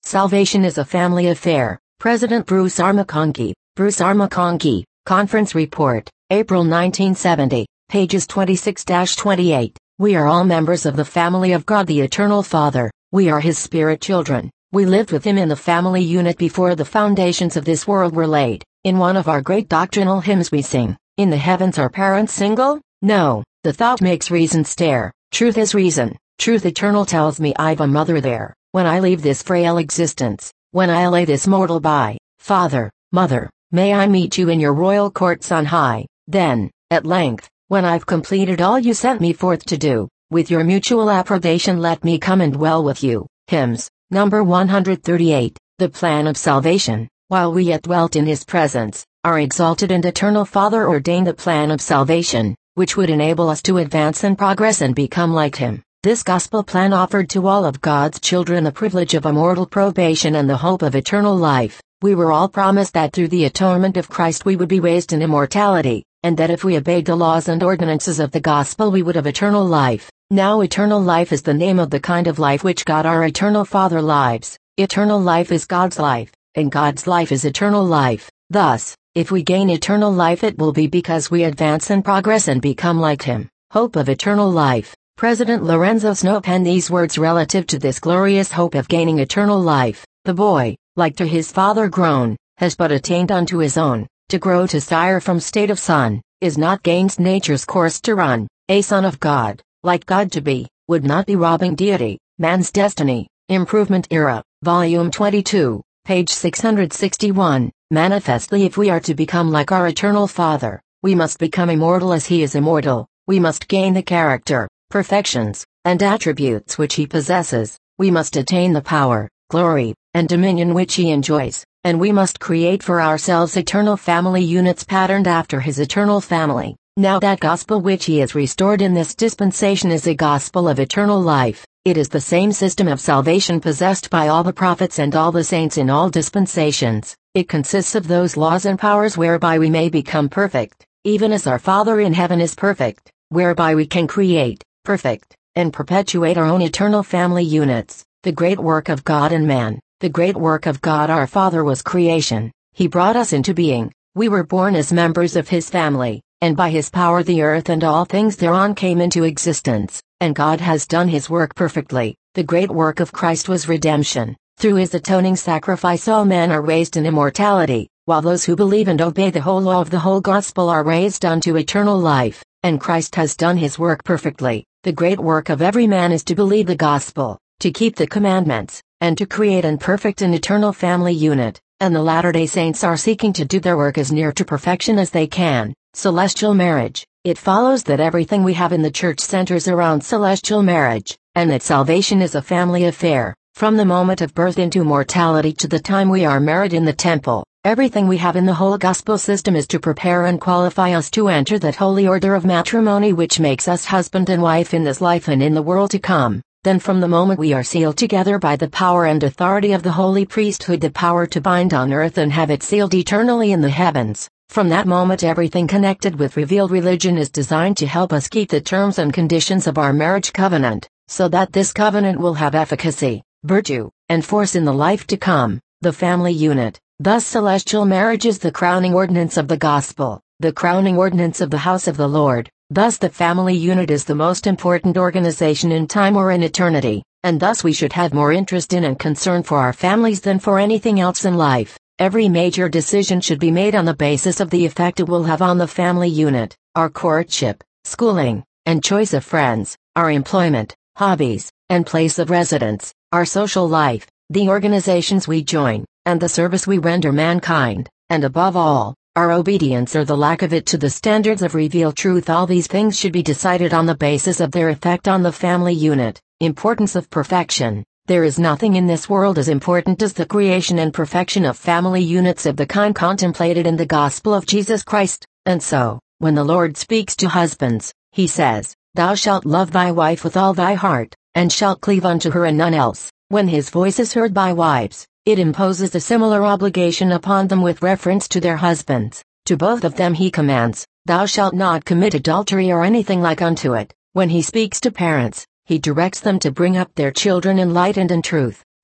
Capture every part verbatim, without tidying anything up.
Salvation is a family affair. President Bruce R. McConkie, Bruce R. McConkie, Conference Report, April nineteen seventy, pages twenty-six to twenty-eight. We are all members of the family of God the Eternal Father. We are His spirit children. We lived with Him in the family unit before the foundations of this world were laid. In one of our great doctrinal hymns we sing, "In the heavens are parents single?" No, the thought makes reason stare. Truth is reason. Truth eternal tells me I've a mother there. When I leave this frail existence, when I lay this mortal by, Father, Mother, may I meet you in your royal courts on high. Then, at length, when I've completed all you sent me forth to do, with your mutual approbation let me come and dwell with you. Hymns, number one hundred thirty-eight, the plan of salvation. While we yet dwelt in His presence, our exalted and eternal Father ordained a plan of salvation, which would enable us to advance and progress and become like Him. This gospel plan offered to all of God's children the privilege of immortal probation and the hope of eternal life. We were all promised that through the atonement of Christ we would be raised in immortality, and that if we obeyed the laws and ordinances of the gospel we would have eternal life. Now eternal life is the name of the kind of life which God our eternal Father lives. Eternal life is God's life, and God's life is eternal life. Thus, if we gain eternal life it will be because we advance and progress and become like Him. Hope of eternal life. President Lorenzo Snow penned these words relative to this glorious hope of gaining eternal life. The boy, like to his father grown, has but attained unto his own. To grow to sire from state of son, is not gained nature's course to run. A son of God, like God to be, would not be robbing deity. Man's destiny, Improvement Era, Volume twenty-two, page six hundred sixty-one. Manifestly if we are to become like our eternal Father, we must become immortal as He is immortal. We must gain the character, perfections, and attributes which He possesses. We must attain the power, glory, and dominion which He enjoys, and we must create for ourselves eternal family units patterned after His eternal family. Now that gospel which He has restored in this dispensation is a gospel of eternal life. It is the same system of salvation possessed by all the prophets and all the saints in all dispensations. It consists of those laws and powers whereby we may become perfect, even as our Father in heaven is perfect, whereby we can create, perfect, and perpetuate our own eternal family units. The great work of God and man, the great work of God our Father was creation. He brought us into being. We were born as members of His family, and by His power the earth and all things thereon came into existence, and God has done His work perfectly. The great work of Christ was redemption. Through His atoning sacrifice all men are raised in immortality, while those who believe and obey the whole law of the whole gospel are raised unto eternal life, and Christ has done His work perfectly. The great work of every man is to believe the gospel, to keep the commandments, and to create and perfect an eternal family unit, and the Latter-day Saints are seeking to do their work as near to perfection as they can. Celestial marriage. It follows that everything we have in the church centers around celestial marriage, and that salvation is a family affair. From the moment of birth into mortality to the time we are married in the temple, everything we have in the whole gospel system is to prepare and qualify us to enter that holy order of matrimony which makes us husband and wife in this life and in the world to come. Then from the moment we are sealed together by the power and authority of the holy priesthood, the power to bind on earth and have it sealed eternally in the heavens, from that moment everything connected with revealed religion is designed to help us keep the terms and conditions of our marriage covenant, so that this covenant will have efficacy, virtue, and force in the life to come. The family unit. Thus celestial marriage is the crowning ordinance of the gospel, the crowning ordinance of the house of the Lord. Thus the family unit is the most important organization in time or in eternity, and thus we should have more interest in and concern for our families than for anything else in life. Every major decision should be made on the basis of the effect it will have on the family unit, our courtship, schooling, and choice of friends, our employment, hobbies, and place of residence, our social life, the organizations we join, and the service we render mankind, and above all, our obedience or the lack of it to the standards of revealed truth. All these things should be decided on the basis of their effect on the family unit. Importance of perfection. There is nothing in this world as important as the creation and perfection of family units of the kind contemplated in the gospel of Jesus Christ. And so, when the Lord speaks to husbands, He says, "Thou shalt love thy wife with all thy heart, and shalt cleave unto her and none else." When His voice is heard by wives, it imposes a similar obligation upon them with reference to their husbands. To both of them He commands, "Thou shalt not commit adultery," or anything like unto it. When He speaks to parents, He directs them to bring up their children in light and in truth.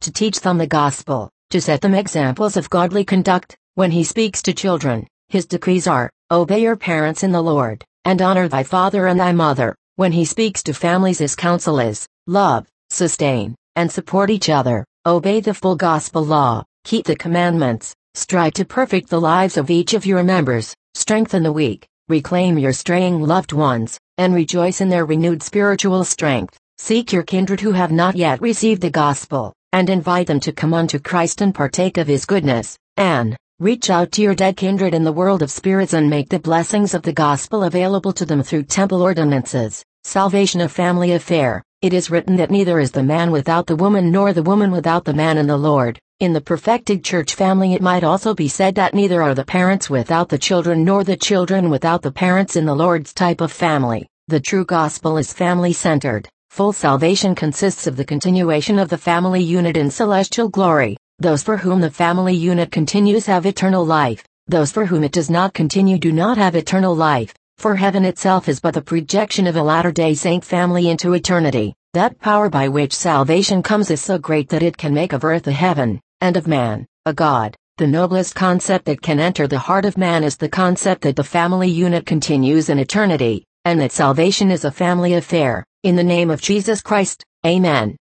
to teach them the gospel, to set them examples of godly conduct. When he speaks to children, his decrees are, obey your parents in the Lord, and honor thy father and thy mother. When he speaks to families, his counsel is, love, sustain, and support each other, obey the full gospel law, keep the commandments, strive to perfect the lives of each of your members, strengthen the weak, reclaim your straying loved ones, and rejoice in their renewed spiritual strength. Seek your kindred who have not yet received the gospel, and invite them to come unto Christ and partake of his goodness. And reach out to your dead kindred in the world of spirits and make the blessings of the gospel available to them through temple ordinances. Salvation a family affair. It is written that neither is the man without the woman nor the woman without the man in the Lord. In the perfected church family it might also be said that neither are the parents without the children nor the children without the parents in the Lord's type of family. The true gospel is family-centered. Full salvation consists of the continuation of the family unit in celestial glory. Those for whom the family unit continues have eternal life. Those for whom it does not continue do not have eternal life, for heaven itself is but the projection of a latter-day saint family into eternity. That power by which salvation comes is so great that it can make of earth a heaven, and of man, a God. The noblest concept that can enter the heart of man is the concept that the family unit continues in eternity, and that salvation is a family affair. In the name of Jesus Christ, Amen.